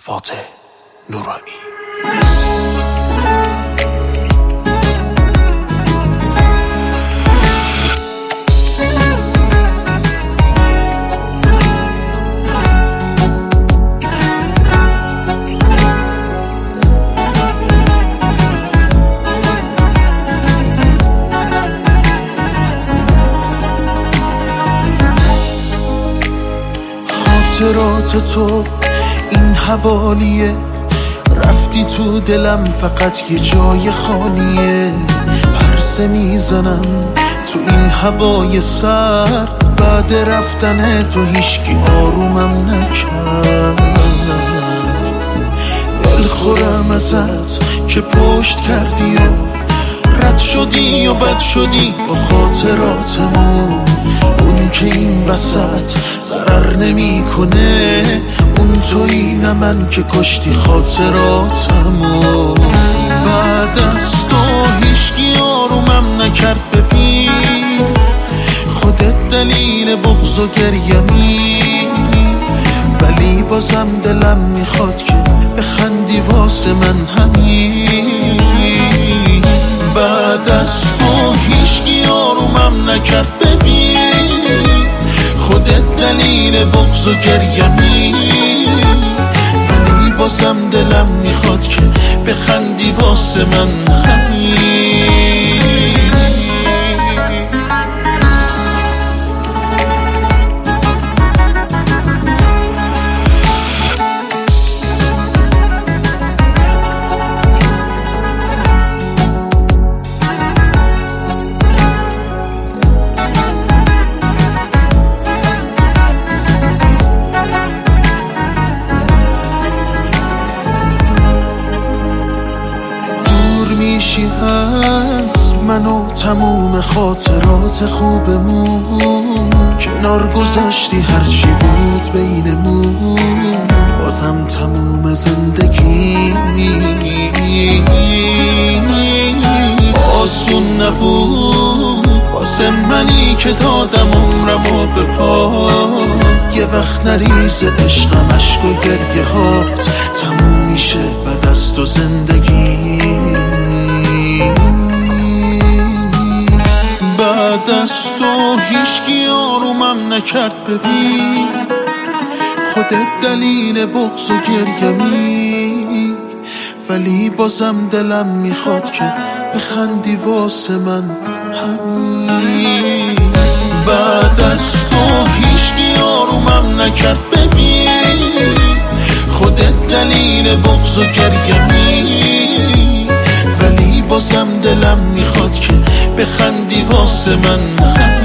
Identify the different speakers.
Speaker 1: فاتح نورایی. خاطرات تو این حوالیه، رفتی تو دلم فقط یه جای خالیه. پرسه میزنم تو این هوای سر، بعد رفتن تو هیچکی آرومم نکرد. دل خورم ازت که پشت کردی و رد شدی و بد شدی با خاطراتمون. اون که این وسط ضرر نمی کنه، اون تویی نه من که کشتی خاطراتمو. بعد از تو هیچکی آرومم نکرد. ببین خودت دلیل بغض و گریمی، ولی بازم دلم میخواد که بخندی واسه من همین. بعد از تو هیچکی آرومم نکرد. ببین خودت دلیل بغض و گریمی، ولی بازم دلم میخواد که بخندی واسه من همین. میشی از من و تموم خاطرات خوبمون، کنار گذاشتی هرچی بود بینمون. بازم تموم زندگی آسون نبود واسه منی که دادم عمرمو به پا. یه وقت نریز عشقم عشق و گریه هات، تموم میشه بعد از تو زندگی. بعد از تو هیچکی آرومم نکرد. ببین خودت دلیل بغض و گریمی، ولی بازم دلم میخواد که بخندی واسه من همین. بعد از تو هیچکی آرومم نکرد. ببین خودت دلیل بغض و گریمی، ولی بازم دلم میخواد که بخندی واسه من.